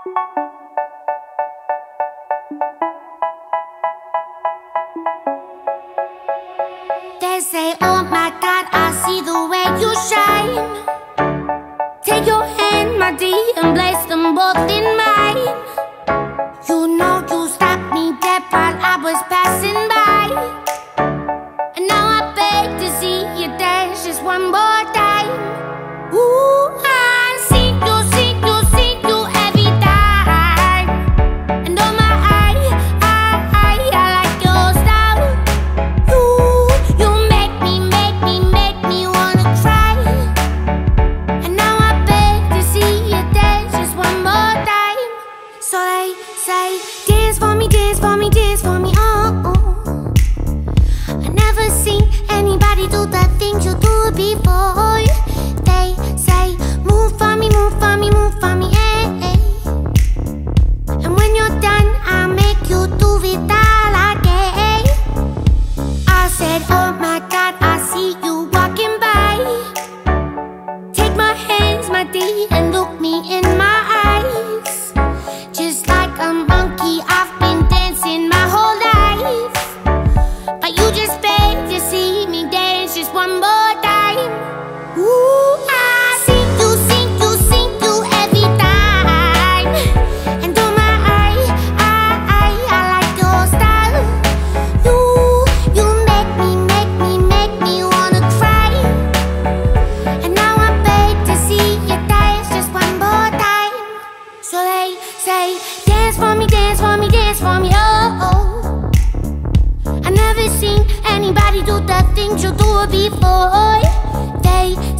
They say, oh my God, I see the way you shine. Take your hand, my dear, and place them both in mine. You know you stopped me dead while I was passing by. And now I beg to see you dance just one more time. Ooh, I see you every time. And oh my, I like your style. You make me wanna cry. And now I beg to see you dance just one more time. So they say, dance for me, dance for me, dance for me, oh, oh. I never seen anybody do the things you do before. They say, move for me, move for me, move for me, eh, eh. And when you're done, I'll make you do it all again. I said, oh my God, I see you walking by. Take my hands, my dear, and look me in my eyes. Just like a monkey, I've been dancing my whole life. But you just beg to see me dance just one more time. Ooh, I see you every time. And oh my, I like your style. You make me wanna cry. And now I beg to see you dance just one more time. So they say, dance for me, dance for me, dance for me, oh, oh. I never seen anybody do the things you do before. They